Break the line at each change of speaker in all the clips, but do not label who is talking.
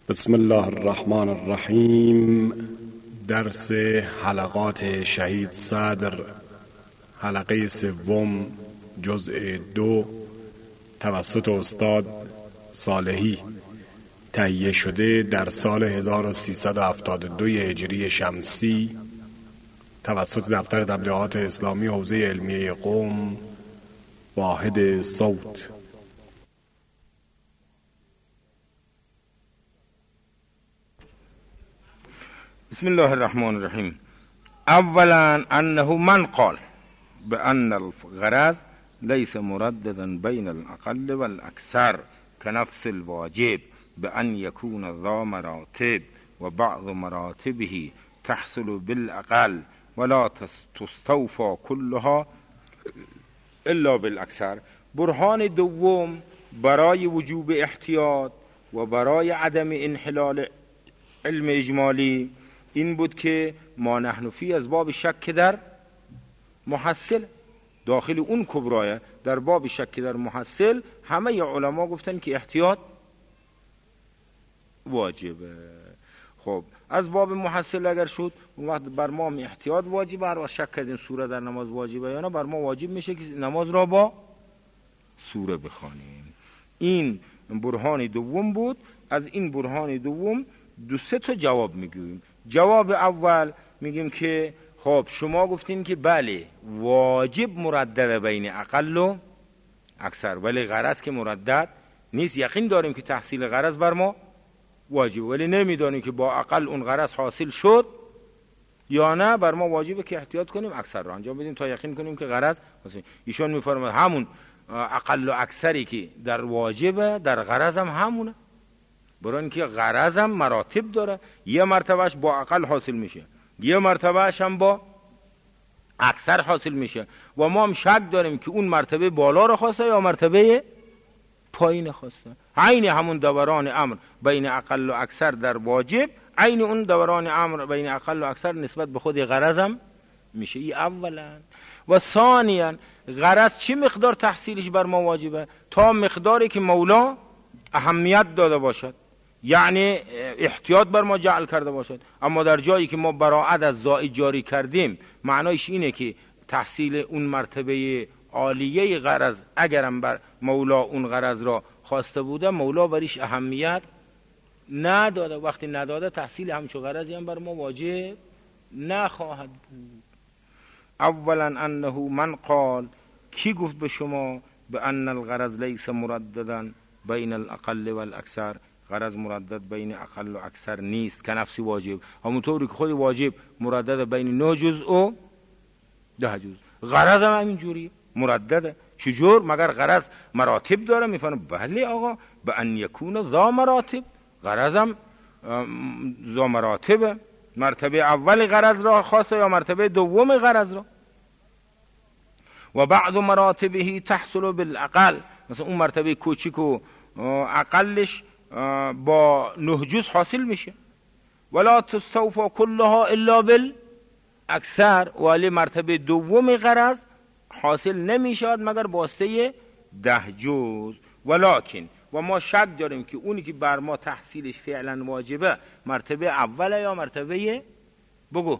بسم الله الرحمن الرحیم. درس حلقات شهید صدر، حلقه سوم، جزء 2، توسط استاد صالحی، تهیه شده در سال 1372 هجری شمسی توسط دفتر تبلیغات اسلامی حوزه علمیه قم، واحد صوت.
بسم الله الرحمن الرحیم. اولا انه من قال بان الغرض ليس مرددا بين الاقل والاكثر كنفس الواجب بان يكون ذا مراتب وبعض مراتبه تحصل بالاقل ولا تستوفى كلها الا بالاكثر. برهان دوم برای وجوب احتیاط و برای عدم انحلال علم اجمالی این بود که ما نحن فی از باب شک در محصل، داخل اون کبرایه در باب شک در محصل همه علما گفتن که احتیاط واجبه. خب از باب محصل اگر شد اون وقت بر ما احتیاط واجبه، هر وقت شک کردیم سوره در نماز واجبه یا نه بر ما واجب میشه که نماز را با سوره بخوانیم. این برهان دوم بود. از این برهان دوم دو سه تا جواب میگیم. جواب اول میگیم که خب شما گفتین که بله واجب مردد بین اقل و اکثر، ولی غرض که مردد نیست. یقین داریم که تحصیل غرض بر ما واجب، ولی نمیدانیم که با اقل اون غرض حاصل شد یا نه. بر ما واجبه که احتیاط کنیم اکثر رو انجام بدیم تا یقین کنیم که غرض حاصل. ایشون میفرماید همون اقل و اکثری که در واجبه در غرض هم همونه، برای اینکه غرض هم مراتب داره. یه مرتبهش با اقل حاصل میشه، یه مرتبهش هم با اکثر حاصل میشه و ما هم شک داریم که اون مرتبه بالا رو خواسته یا مرتبه پایین خواسته. عین همون دوران امر بین اقل و اکثر در واجب، عین اون دوران امر بین اقل و اکثر نسبت به خود غرض هم میشه. این اولا. و ثانیا غرض چی مقدار تحصیلش بر ما واجبه؟ تا مقداری که مولا اهمیت داده باشد، یعنی احتیاط بر ما جعل کرده باشد. اما در جایی که ما براعت از زائد جاری کردیم معنایش اینه که تحصیل اون مرتبه عالیه غرض اگرم بر مولا اون غرض را خواسته بوده انه بریش اهمیت نداده. وقتی نداده تحصیل همچو غرضی هم بر ما واجب نخواهد بود. اولا انه من قال، کی گفت به شما به ان الغرض لیس مرددا بین الاقل والاکثر، غرض مردد بین اقل و اکثر نیست که نفسی واجب، همونطوری که خود واجب مردد بین 9 جزء و 10 جزء، غرض هم همین جوری مردده. چجور؟ مگر غرض مراتب داره؟ میفهمه بله آقا، به ان یکون ذا مراتب، غرض هم ذا مراتبه. مرتبه اول غرض را خواسته یا مرتبه دوم غرض را. و بعض مراتبه تحصل بالاقل، مثلا اون مرتبه کوچیک و اقلش با 9 جزء حاصل میشه. ولا تستوفى كلها الا بالاکثر، ولی مرتبه دوم غرض حاصل نمیشود مگر با واسطه 10 جزء. ولکن و ما شک داریم که اونی که بر ما تحصیلش فعلا واجبه مرتبه اوله یا مرتبه بگو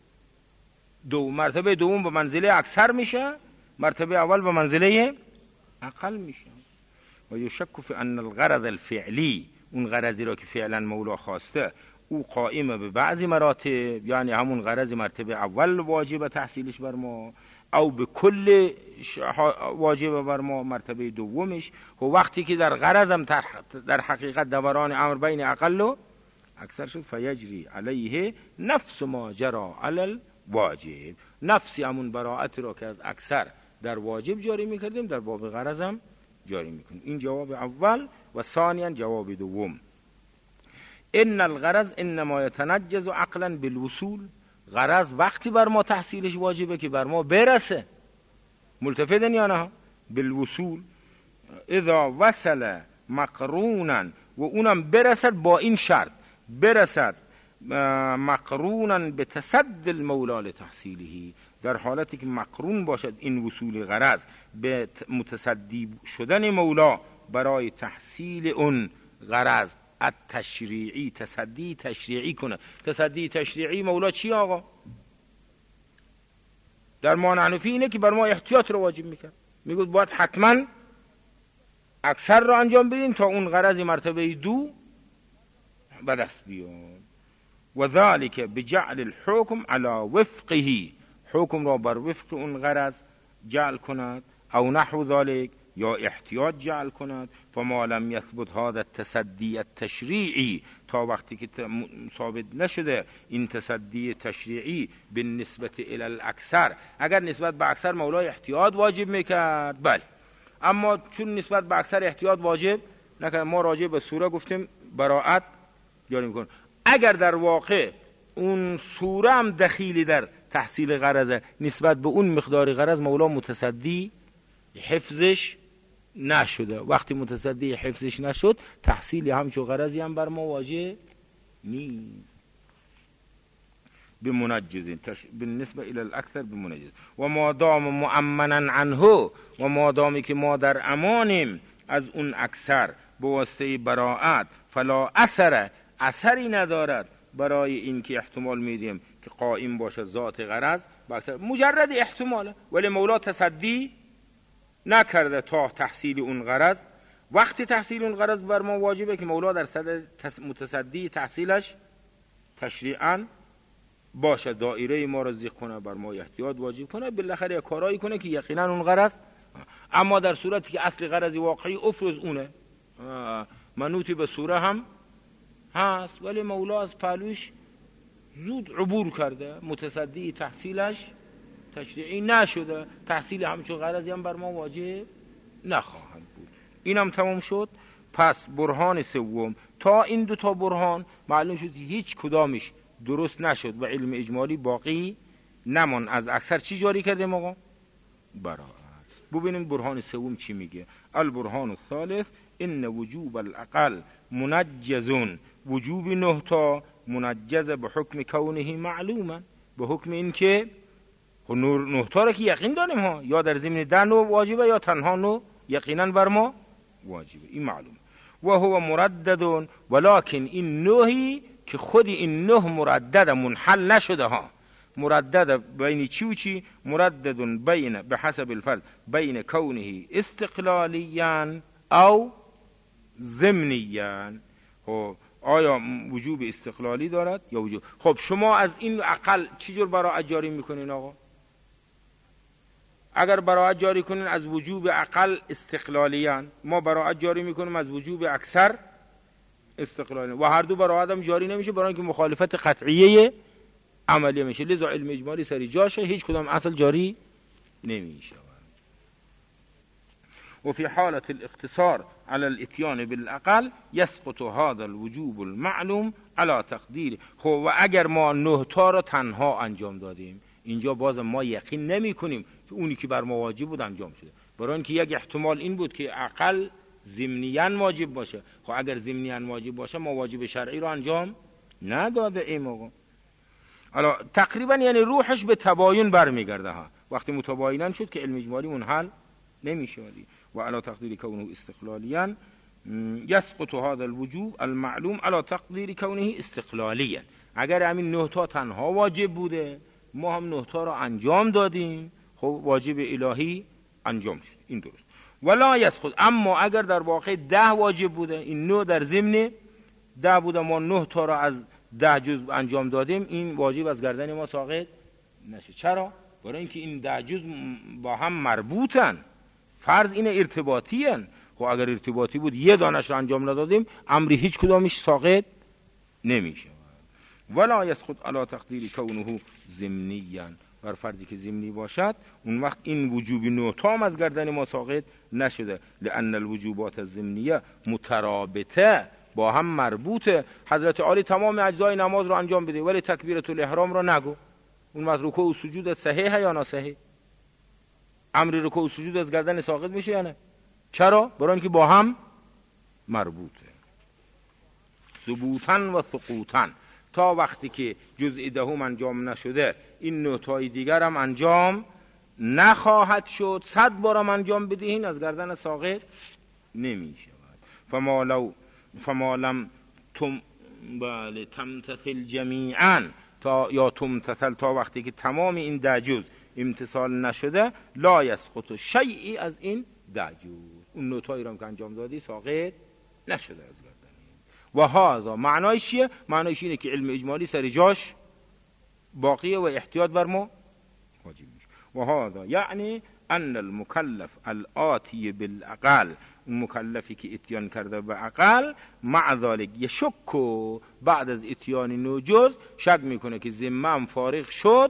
مرتبه دوم به منزله اکثر میشه، مرتبه اول به منزله اقل میشه. و یشک فی ان الغرض الفعلی، اون غرضی را که فعلا مولا خواسته او قائم به بعضی مراتب، یعنی همون غرض مرتبه اول واجب تحصیلش بر ما، او به کل واجب بر ما مرتبه دومش. و وقتی که در غرضم در حقیقت دوران امر بین اقل و اکثر شد فیجری علیه نفس ما جرا علی الواجب، نفسی همون براعت را که از اکثر در واجب جاری میکردیم در باب غرضم جاری میکنیم. این جواب اول. و ثانیا جواب دوم، ان الغرض انما يتنجز عقلا بالوصول، غرض وقتی بر ما تحصیلش واجبه که بر ما برسه، ملتفتن یا نه بالوصول، اذا وصل مقرونا، و اونم برسد با این شرط، برسد مقرونا به تصد المولا لتحصیله، در حالتی که مقرون باشد این وصول غرض به متصدی شدن مولا برای تحصیل اون غرض التشریعی، تصدی تشریعی کنه. تصدی تشریعی مولا چی آقا؟ در ما حنفی اینه که بر ما احتیاط رو واجب میکرد، میگود باید حتما اکثر رو انجام بدین تا اون غرض مرتبه 2 به دست بیاد. و ذالک بجعل الحکم علی وفقه، حکم را بر وفق اون غرض جعل کند، او نحو ذالک، یا احتیاط جعل کند. فما لم یثبت هذا التصدی التشریعی، تا وقتی که ثابت نشده این تصدی تشریعی بالنسبه الی الاکثر، اگر نسبت به اکثر مولا احتیاط واجب میکرد بله، اما چون نسبت به اکثر احتیاط واجب نکرد، ما راجع به سوره گفتیم براءت جاری میکنه. اگر در واقع اون سوره هم دخیلی در تحصیل غرض، نسبت به اون مقدار غرض مولا متصدی حفظش نشده، وقتی متصدی حفظش نشد تحصیل همچو غرضی هم بر ما واجب نیست. بمنجز بالنسبه الى الاکثر بمنجز. و ما دام مؤمنا عنه، و ما دامی که ما در امانیم از اون اکثر به واسطه براءت، فلا اثری ندارد برای این که احتمال میدیم که قائم باشه ذات غرض با اکثر، مجرد احتماله، ولی مولا تصدی نکرده تا تحصیل اون غرض. وقتی تحصیل اون غرض بر ما واجبه که مولا در صدد متصدی تحصیلش تشریعاً باشه، دایره ما رو ذکر کنه، بر ما احتیاط واجب کنه، بالاخره کارایی کنه که یقینا اون غرض. اما در صورتی که اصل غرض واقعی افرض اونه، منوطی به سوره هم هست، ولی مولا از پهلوش زود عبور کرده، متصدی تحصیلش تشریعی نشده، تحصیل همچون غرضی هم بر ما واجب نخواهد بود. اینم تمام شد. پس برهان سوم، تا این 2 برهان معلوم شد هیچ کدامش درست نشد و علم اجمالی باقی نمان. از اکثر چی جاری کردیم آقا؟ براءت. ببینیم برهان سوم چی میگه. البرهان الثالث ان وجوب الاقل منجزون، وجوب 9 تا منجز به حکم کونه معلوما، به حکم این که 9 تا را که یقین داریم ها، یا در ضمن 10 واجبه یا تنها 9 یقینا بر ما واجبه، این معلوم. و هو مردد، ولکن این 9 که خود این 9 مردد منحل نشده ها، مردد بین چی و چی؟ مردد بین به حسب الفرض بین کونه استقلالیاً او ضمنیاً. خب آیا وجوب استقلالی دارد یا وجوب؟ خب شما از این اقل چی جور براءت جاری میکنین آقا؟ اگر براءت جاری کنین از وجوب اقل استقلالیان، ما براءت جاری میکنیم از وجوب اکثر استقلالیان، و هر دو براءت هم جاری نمیشه برای اینکه مخالفت قطعیه عملی میشه، لذا علم اجمالی سری جاشه، هیچ کدام اصل جاری نمیشه. وفي حالة الاقتصار على الاتيان بالاقل يسقط هذا الوجوب المعلوم على تقدير. خب و اگر ما 9 تا رو تنها انجام دادیم، اینجا باز ما یقین نمی کنیم که اونی که بر ما واجب بود انجام شده، برای اینکه یک احتمال این بود که اقل ضمنیاً واجب باشه. خب اگر ضمنیاً واجب باشه ما واجب شرعی رو انجام نداده ایم آقا. حالا تقریبا یعنی روحش به تباین برمیگرده ها، وقتی متباینن شد که علم اجمالی منحل نمیشه. و علی تقدیر کونه استقلالیاً یسقط هذا الوجوب المعلوم علی تقدیر کونه استقلالیاً. اگر همین 9 تا تنها واجب بوده، ما هم 9 تا را انجام دادیم، خب واجب الهی انجام شد، این درست. ولا یسقط، اما اگر در واقع 10 واجب بوده، این 9 در ضمن 10 بوده، ما 9 تا را از 10 جزء انجام دادیم، این واجب از گردن ما ساقط نشه. چرا؟ برای اینکه این 10 جزء با هم مربوطن، فرض این ارتباطی هن. خب اگر ارتباطی بود یه دانش رو انجام ندادیم، امری هیچ کدامش ساقط نمیشه. ولا یسقط علی تقدیر کونه ضمنیاً، بر فرضی که ضمنی باشد، اون وقت این وجوب 9 تا از گردن ما ساقط نشده، لان الوجوبات الضمنیه مترابطه، با هم مربوطه. حضرت علی تمام اجزای نماز رو انجام بده ولی تکبیرة الاحرام رو نگو، اون وقت رکوع و سجود صحیحه یا ناصحیح؟ امر رکوع و سجود از گردن ساقط میشه یا نه؟ چرا؟ برای اینکه با هم مربوطه. ثبوتاً و سقوطاً، تا وقتی که جزء 10 انجام نشده، این 9 تای دیگر هم انجام نخواهد شد. 100 بارم انجام بدهین از گردن ساقط نمیشه. فما لم بله تمتثل جمیعا تا یا تمتثل تا وقتی که تمام این 10 جز امتثال نشده لا یسقط شیئی از این 10 جز، اون نوتایی رو که انجام دادی ساقط نشده از گردن. و هذا معنایش چیه؟ معنایش اینه که علم اجمالی سر جاش باقیه و احتیاط بر ما واجب میشه. و هذا یعنی ان المکلف الآتی بالاقل، اون مکلفی که اتیان کرده به عقل، مع ذلك یشک، بعد از اتیان 9 جز شک میکنه که ذمم فارغ شد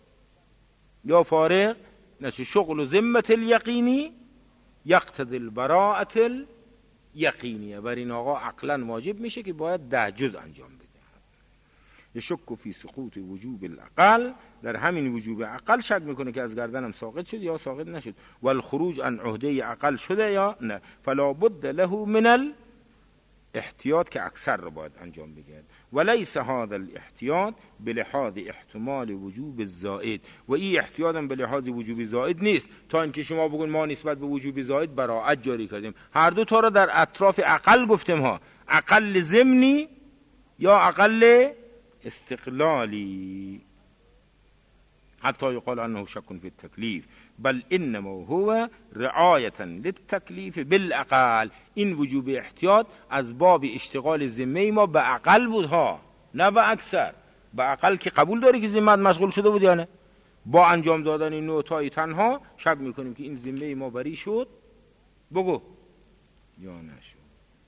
یا فارغ نشه. شغل ذمت الیقینی یقتضی البراءة الیقینیه، بر این آقا عقلا واجب میشه که باید 10 جز انجام بده. یشک فی سقوط وجوب الاقل، در همین وجوب عقل شک میکنه که از گردنم ساقط شد یا ساقط نشد. و الخروج عن عهده عقل شده یا نه، فلا بد له من الاحتیاط که اکثر رو باید انجام بگیرد. وليس هذا الاحتیاط بلحاظ احتمال وجوب الزائد، و این احتیاط هم بلحاظ وجوب زائد نیست تا اینکه شما بگون ما نسبت به وجوب زائد براءت جاری کردیم. هر دو تا رو در اطراف عقل گفتیم ها، عقل ضمنی یا عقل استقلالی. حتی یقال انه شک فی التکلیف بل انما هو رعایتا للتکلیف بالاقل. این وجوب احتیاط از باب اشتغال ذمه ما به عقل بود ها، نه به اکثر. به عقل که قبول داری که ذمت مشغول شده بود یا نه؟ با انجام دادن این نوتای تنها شک میکنیم که این ذمه ما بری شد بگو یا نشد.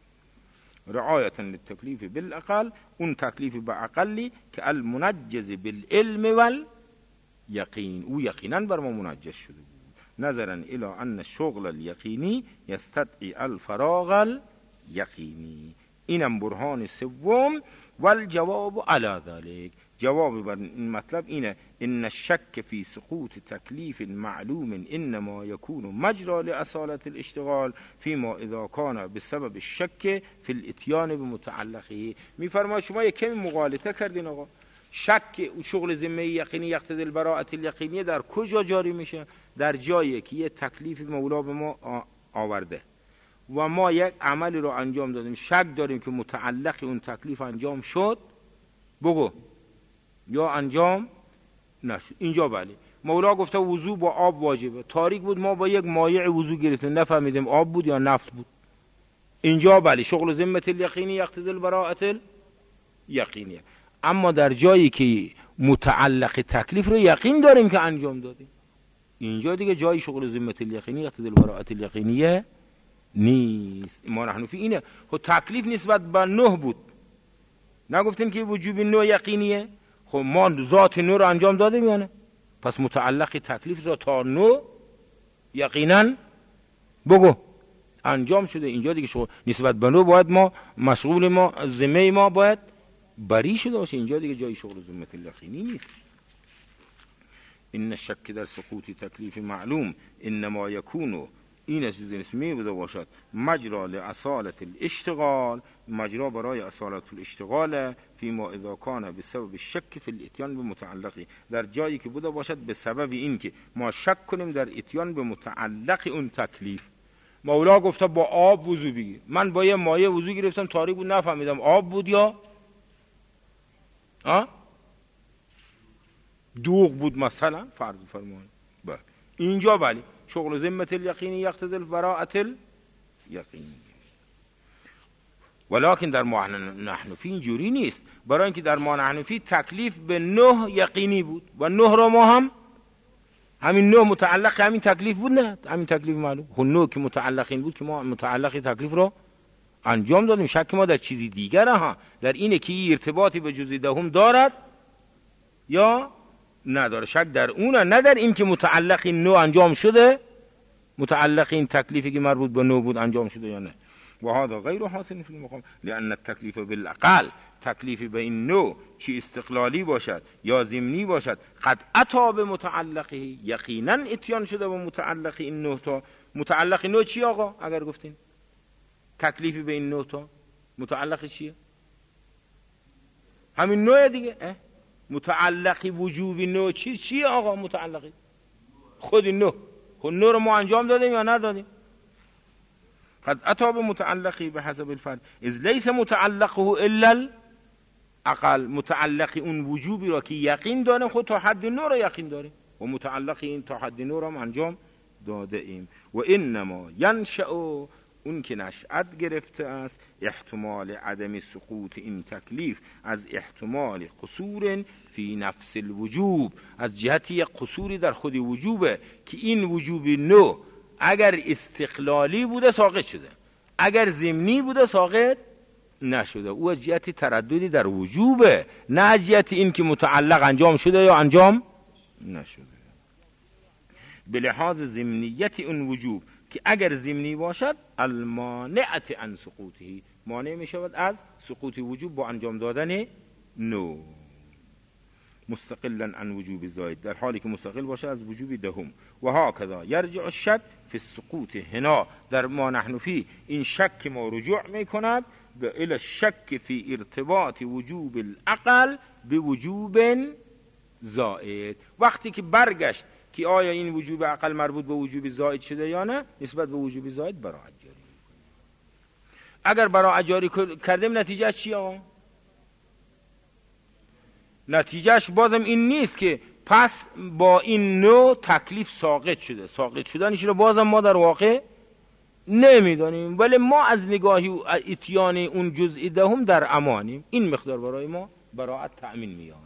رعایتا للتکلیف بالاقل، اون تکلیف به عقلی که المنجز بالعلم والیقین، او یقینا بر ما منجز شده بود. نظرا الى ان الشغل الیقینی یستدعی الفراغ الیقینی. اینم برهان سوم. والجواب علی ذلك، جواب بر این مطلب اینه ان الشک فی سقوط تکلیف معلوم انما یکون مجرى لاصالة الاشتغال فيما اذا كان بسبب الشک فی الاتیان بمتعلقه. میفرماید شما یک کمی مغالطه کردین آقا. شک شغل ذمه یقینی یقتضی البراءة الیقینیه در کجا جاری میشه؟ در جایی که یه تکلیف مولا به ما آورده و ما یک عملی رو انجام دادیم، شک داریم که متعلق اون تکلیف انجام شد بگو یا انجام نشد. اینجا بله مولا گفته وضو با آب واجبه، تاریک بود ما با یک مایع وضو گرفتیم نفهمیدیم آب بود یا نفت بود. اینجا بله شغل ذمه الیقینی یقتضی البراءة الیقینیه. اما در جایی که متعلق تکلیف رو یقین داریم که انجام دادیم، اینجا دیگه جای شغل ذمت الیقینی یقتضی البراءة الیقینیه نیست. ما حنفی اینه. خب تکلیف نسبت به 9 بود، نگفتیم که وجوب 9 یقینیه؟ خب ما ذات 9 رو انجام دادیم یا نه؟ پس متعلق تکلیف رو تا 9 یقینا بگو انجام شده. اینجا دیگه شغل نسبت به 9 باید ما مشغول ما ذمه ما باید بری شده باشه. اینجا دیگه جای شغل ذمت الیقینی نیست. این الشک در سقوط تکلیف معلوم انما یکونو، این چیز اسمی بوده باشد مجرا لاصالة الاشتغال، مجرا برای اصالت الاشتغال فيما اذا كان بسبب الشک فی الاتیان بمتعلقی، در جایی که بوده باشد به سبب این که ما شک کنیم در اتیان به متعلق اون تکلیف. مولا گفته با آب وضو بگیر، من با یه مایع وضو گرفتم تاریک بود نفهمیدم آب بود یا دوغ بود مثلا فرض فرمان. بله اینجا بله شغل ذمت الیقینی یقتضی البراءة الیقینی. ولکن در ما نحنفی اینجوری نیست، برای اینکه در ما نحنفی تکلیف به 9 یقینی بود و 9 رو ما هم همین 9 متعلق همین تکلیف بود، نه همین تکلیف معلوم. خب 9 که متعلق این بود که ما متعلق تکلیف رو انجام دادیم. شک ما در چیزی دیگره ها، در اینه که ارتباطی به جزء دهم دارد یا نداره. شک در اونه، نه در این که متعلق این 9 انجام شده، متعلق این تکلیفی که مربوط به 9 بود انجام شده یا نه. و هذا غیر حاصل فی المقام لان التکلیف بالاقل، تکلیف به این 9 چی استقلالی باشد یا ضمنی باشد قد اتی به متعلقه، یقینا اتیان شده به متعلق این 9 تا. متعلق 9 چی آقا؟ اگر گفتین تکلیفی به این 9 تا متعلق چیه؟ همین 9 دیگه. متعلقی وجوبی 9 چیه آقا؟ متعلقی خود 9. خود 9 رو ما انجام دادیم یا ندادیم؟ قد اتى بمتعلقه بحسب الفرد اذ ليس متعلقه الا العقل. متعلق اون وجوبی را که یقین داریم خود تا حد نو را یقین داریم و متعلق این تا حد نو را هم انجام داده ایم. و انما ینشأ، اون که نشأت گرفته است، احتمال عدم سقوط این تکلیف از احتمال قصور فی نفس الوجوب، از جهتی یک قصوری در خود وجوبه که این وجوب نو اگر استقلالی بوده ساقط شده، اگر ضمنی بوده ساقط نشده. او از جهت ترددی در وجوبه، نه از جهت این که متعلق انجام شده یا انجام نشده. به لحاظ ضمنیت اون وجوب که اگر ضمنی باشد المانعت عن سقوطه، مانع می شود از سقوط وجوب با انجام دادن نو. مستقلا عن وجوب زاید، در حالی که مستقل باشه از وجوب دهم. و هکذا یرجع الشک فی السقوط هنا، در ما نحن فی، این شک ما رجوع می کند به الی الشک فی ارتباط وجوب العقل به وجوب زائد. وقتی که برگشت که آیا این وجوب عقل مربوط به وجوب زائد شده یا نه، نسبت به وجوب زائد براعت جاری. اگر براعت جاری کردیم نتیجه چی آقا؟ نتیجهش بازم این نیست که پس با این نوع تکلیف ساقط شده. ساقط شدنش رو بازم ما در واقع نمیدانیم، ولی ما از نگاهی اتیان اون جزئی دهم در امانیم. این مقدار برای ما براعت تأمین می‌آورد.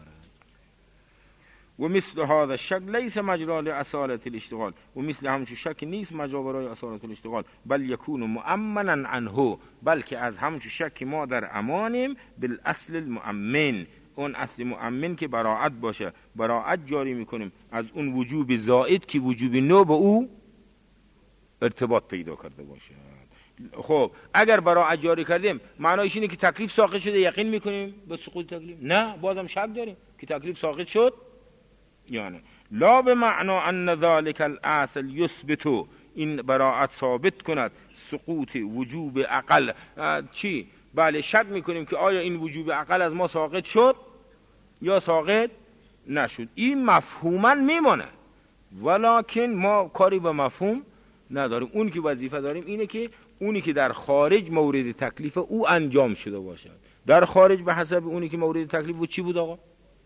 و مثل هذا الشک لیس مجرا لاصالة الاشتغال، و مثل همچون شک نیست مجرا برای اصالة الاشتغال، بل یکون مؤمنا عنه، بلکه از همچون شک ما در امانیم بالاصل المؤمن، اون اصل مؤمن که براعت باشه. براعت جاری میکنیم از اون وجوب زائد که وجوب نو به او ارتباط پیدا کرده باشه. خب اگر براعت جاری کردیم معنایش اینه که تکلیف ساقط شده، یقین میکنیم به سقوط تکلیف؟ نه، بازم شک داریم که تکلیف ساقط شد یعنی لا به معنا ان ذلك الاصل یثبت، این براعت ثابت کند سقوط وجوب عقل. چی؟ بله شک میکنیم که آیا این وجوب عقل از ما ساقط شد یا ساقط نشد. این مفهوما میمانه، ولکن ما کاری به مفهوم نداریم. اون که وظیفه داریم اینه که اونی که در خارج مورد تکلیف او انجام شده باشد. در خارج به حسب اونی که مورد تکلیف بود چی بود آقا؟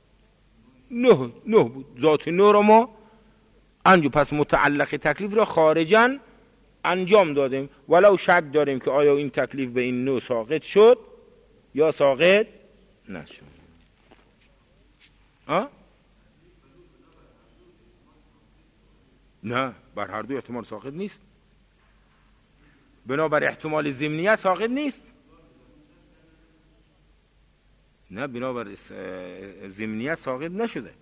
نه بود. ذات نو را ما انجام، پس متعلق تکلیف را خارجاً انجام دادیم، ولو شک داریم که آیا این تکلیف به این نوع ساقط شد یا ساقط نشد. نه، بر هر دو احتمال ساقط نیست. بنابر احتمال ضمنیت ساقط نیست. نه، بنابر ضمنیت ساقط نشده.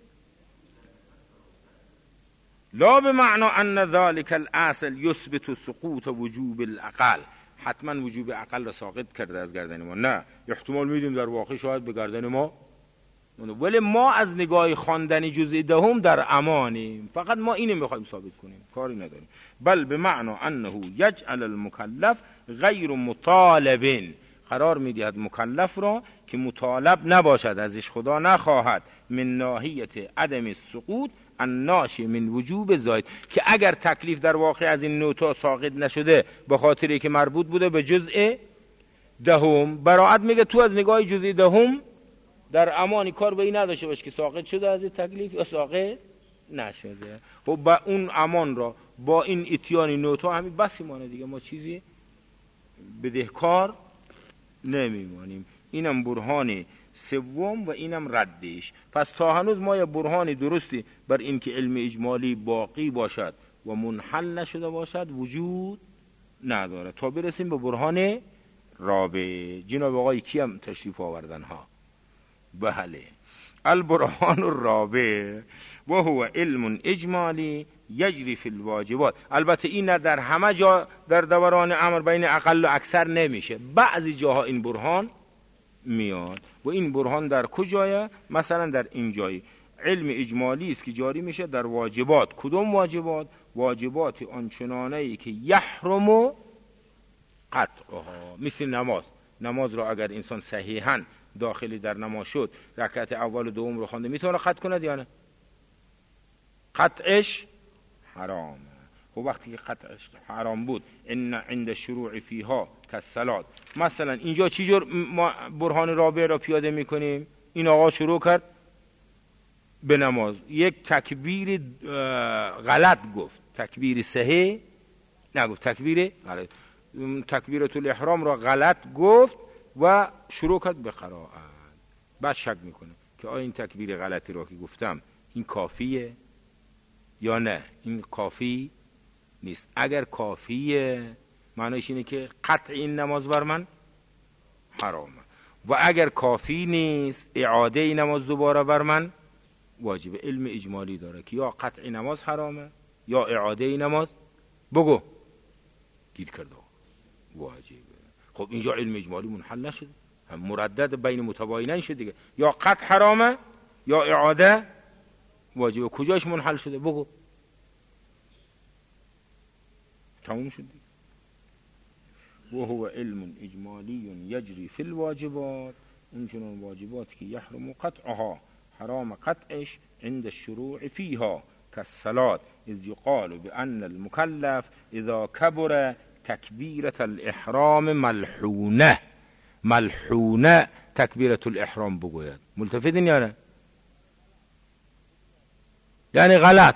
لا بمعنى ان ذلك الاصل يثبت سقوط وجوب العقل، حتما وجوب عقل را ساقط کرده از گردن ما. نه، احتمال میدیم در واقع شاید به گردن ما، ولی ما از نگاه خواندن جزء دهم در امانیم. فقط ما اینو میخوایم ثابت کنیم، کاری نداریم. بل بمعنى انه یجعل المکلف غیر مطالب، قرار میدهد مکلف را که مطالب نباشد، ازش خدا نخواهد، من ناحیت عدم السقوط الناشئ من وجوب زائد، که اگر تکلیف در واقع از این نوتا ساقط نشده به خاطری که مربوط بوده به جزء دهم، براعت میگه تو از نگاه جزء دهم در امانی کار به این نداشته باش که ساقط شده از این تکلیف یا ساقط نشده. خب با اون امان را با این اتیان نوتا همین بس میمانه دیگه، ما چیزی بدهکار نمیمانیم. اینم برهان سوم و اینم ردش. پس تا هنوز ما یه برهان درستی بر این که علم اجمالی باقی باشد و منحل نشده باشد وجود نداره، تا برسیم به برهان رابع. جناب آقای کیم تشریف آوردن ها؟ بله، البرهان الرابع و هو علم اجمالی یجری فی الواجبات. البته این در همه جا در دوران امر بین اقل و اکثر نمیشه، بعضی جاها این برهان میاد. و این برهان در کجایه؟ مثلا در این جایی علم اجمالی است که جاری میشه در واجبات. کدوم واجبات؟ واجبات آنچنانه‌ای که یحرم قطعها، مثل نماز. نماز را اگر انسان صحیحاً داخلی در نماز شد، رکعت اول و دوم رو خوانده، میتونه قطع کند یا نه؟ قطعش حرامه. خب وقتی که قطعش حرام بود، ان عند شروع فیها کالصلات، مثلا اینجا چی جور ما برهان رابع را پیاده میکنیم؟ این آقا شروع کرد به نماز، یک تکبیر غلط گفت، تکبیر صحیح نگفت، تکبیر غلط، تکبیرۃ الاحرام را غلط گفت و شروع کرد به قرائت. بعد شک میکنه که آیا این تکبیر غلطی را که گفتم این کافیه یا نه؟ این کافی نیست. اگر کافیه معنیش اینه که قطع این نماز بر من حرامه، و اگر کافی نیست اعاده این نماز دوباره بر من واجبه. علم اجمالی داره که یا قطع نماز حرامه یا اعاده این نماز بگو گیر کرده واجبه. خب اینجا علم اجمالی منحل نشده، هم مردد بین متباینین شد دیگه، یا قطع حرامه یا اعاده واجبه. کجاش منحل شده بگو، تموم شد دیگه. و هو علم اجمالی یجری فی الواجبات، اون چنون واجبات که یحرم قطعها، حرام قطعش عند الشروع فيها كالصلاة، اذ يقال بأن المكلف اذا كبر تكبيرة الإحرام ملحونه، ملحونه تكبيرة الإحرام بگوید. ملتفتین یا نه؟ یعنی غلط.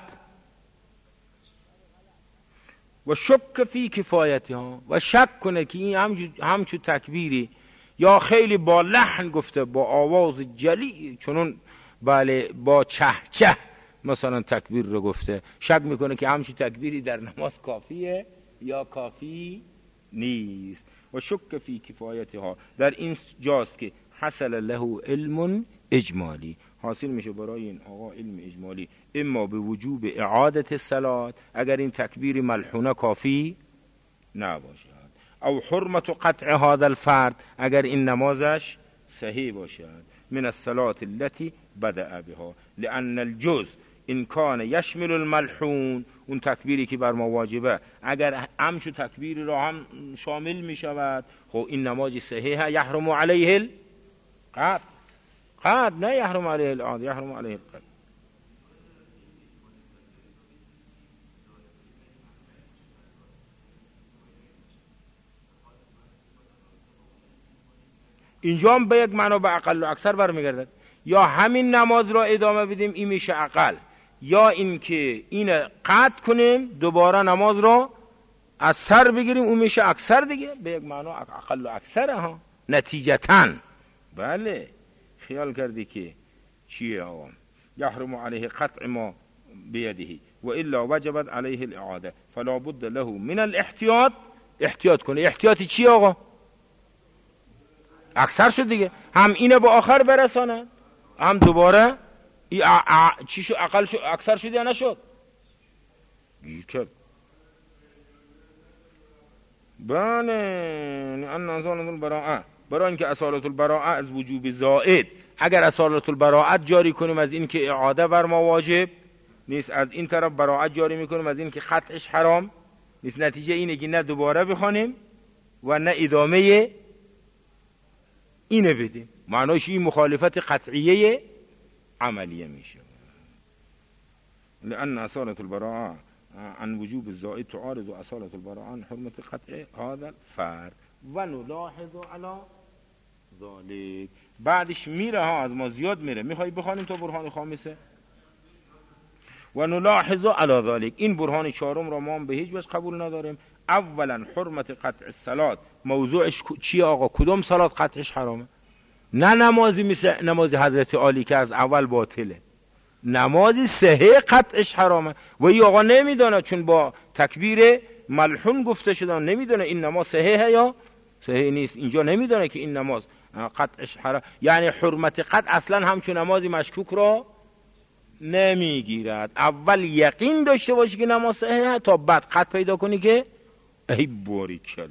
و شک فی کفایتها، و شک کنه که این همچون تکبیری یا خیلی با لحن گفته، با آواز جلی، چنون بله با چه چه مثلا تکبیر رو گفته، شک میکنه که همچون تکبیری در نماز کافیه یا کافی نیست. و شک فی کفایتها، در این جاست که حصل له علم اجمالی، حاصل میشه برای این آقا علم اجمالی، اما به وجوب اعادت الصلاة اگر این تکبیر ملحونه کافی نباشد، او حرمت قطع هذا الفرد اگر این نمازش صحیح باشد، من الصلاة التي بدأ بها، لأن الجزء ان کان یشمل الملحون، اون تکبیری که بر ما واجبه اگر همچو تکبیری را هم شامل می شود، خب این نماز صحیحه، یحرم علیه القطع، قطع نه یحرم علیه العاد، یحرم علیه القطع. اینجا هم به یک معنا به اقل و اکثر برمیگردد، یا همین نماز را ادامه بدیم این میشه اقل، یا اینکه این قطع کنیم دوباره نماز را از سر بگیریم اون میشه اکثر دیگه، به یک معنا اقل و اکثره ها نتیجتاً. بله خیال کردی که چیه آقا؟ یحرم علیه قطع ما بیده و الا وجبت علیه الاعاده فلا بد له من الاحتیاط، احتیاط کنه. احتیاطی چی آقا؟ اکثر شد دیگه، هم اینه با آخر برسانه، هم دوباره چی شد؟ اقل شد اکثر شد یا نشد؟ گیر کرد. بله ان اصالت البراءه، برای اینکه اصالت البراءه از وجوب زائد، اگر اصالت البراءت جاری کنیم از این که اعاده بر ما واجب نیست، از این طرف براءت جاری میکنیم از این که قطعش حرام نیست، نتیجه اینه که نه دوباره بخوانیم و نه ادامه اینه بدیم. معناش این مخالفت قطعیه عملیه میشه. لأن اصالة البراءة عن وجوب الزائد تعارض اصالة البراءة عن حرمة قطع هذا الفرد و نلاحظ على ذلك. بعدش میره ها، از ما زیاد میره، میخوایی بخوانیم تا برهان خامسه؟ و نلاحظ على ذلك، این برهان چهارم را ما به هیچ وجه قبول نداریم. اولا حرمت قطع الصلاة، موضوعش چیه آقا؟ کدوم صلات قطعش حرامه؟ نه نمازی مثل نماز حضرت علی که از اول باطله، نمازی صحیح قطعش حرامه و این آقا نمیدونه، چون با تکبیر ملحون گفته شده نمیدونه این نماز صحیحه یا صحیح نیست. اینجا نمیدونه که این نماز قطعش حرام، یعنی حرمت قطع اصلا همچون نمازی مشکوک را نمیگیرد. اول یقین داشته باشی که نماز صحیحه تا بعد قطع پیدا کنی که ای باریکالله.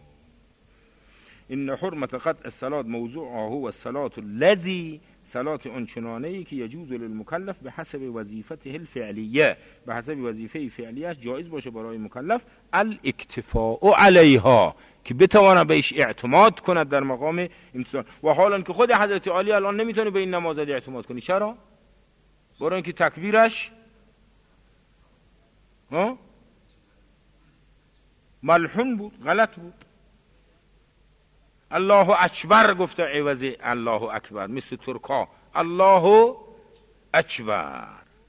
ان حرمت قطع الصلاة موضوعها هو الصلاة الذي، صلاة آنچنانه‌ای که یجوز للمکلف به حسب وظیفته الفعلیه، به حسب وظیفه فعلیش جایز باشه برای مکلف الاکتفاء علیها، که بتواند بهش اعتماد کند در مقام امتثال. و حالا که خود حضرت علی الان نمیتونه به این نماز اعتماد کنی. چرا؟ برای اینکه تکبیرش ملحون بود، غلط بود. الله اکبر گفته عوض الله اکبر، مثل ترکا الله اکبر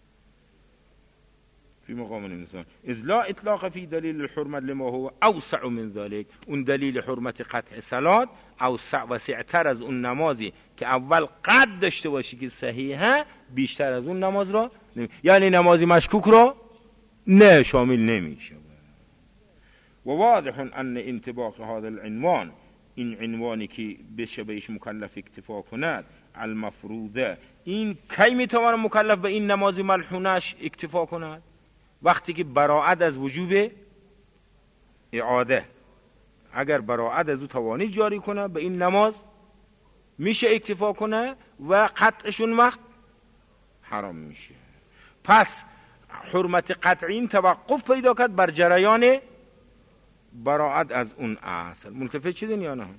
فی مقام الانسان اذ لا اطلاق فی دلیل الحرمت لما هو اوسع من ذلك. اون دلیل حرمت قطع صلات اوسع، وسعتر از اون نمازی که اول قد داشته باشی که صحیحه، بیشتر از اون نماز را یعنی نمازی مشکوک را نه شامل نمیشه. و واضح ان انطباق هذا العنوان، این عنوانی که بشه بهش مکلف اکتفا کند، المفروضه، این کی میتواند مکلف به این نمازی ملحونش اکتفا کند؟ وقتی که براعت از وجوب اعاده، اگر براعت از او توانی جاری کنه به این نماز میشه اکتفا کنه و قطعشون وقت حرام میشه. پس حرمت قطعی این توقف پیدا کرد بر جریان براعت از اون اصل. منتفع چیدین یا نه؟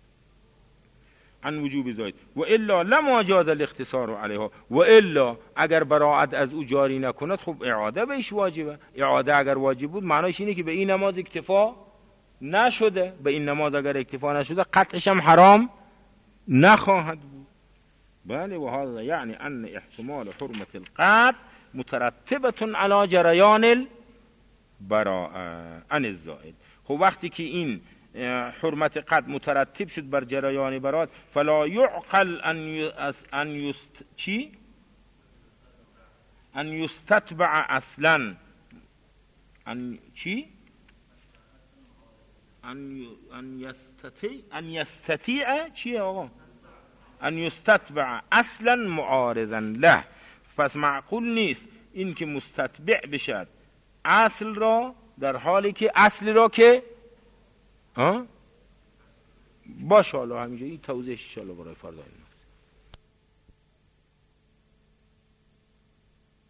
عن وجوب زاید و الا لما جاز الاختصار علیها، و الا اگر براعت از او جاری نکند خب اعاده بهش واجبه. اعاده اگر واجب بود معنیش اینه که به این نماز اکتفا نشده، به این نماز اگر اکتفا نشده قطعش هم حرام نخواهد بود. بله و هذا یعنی ان احتمال حرمت القطع مترتبه علی جریان البراءه عن الزائد. خب وقتی که این حرمت قطع مترتب شد بر جریان براءت، فلا يعقل ان يستتبع اصلا ان يستطيع چیه آقا؟ ان يستتبع اصلا معارضا له. پس معقول نیست این که مستتبع بشد اصل را، در حالی که اصل را که باشه. حالا همینجا این توضیحش ان شاء الله برای فردا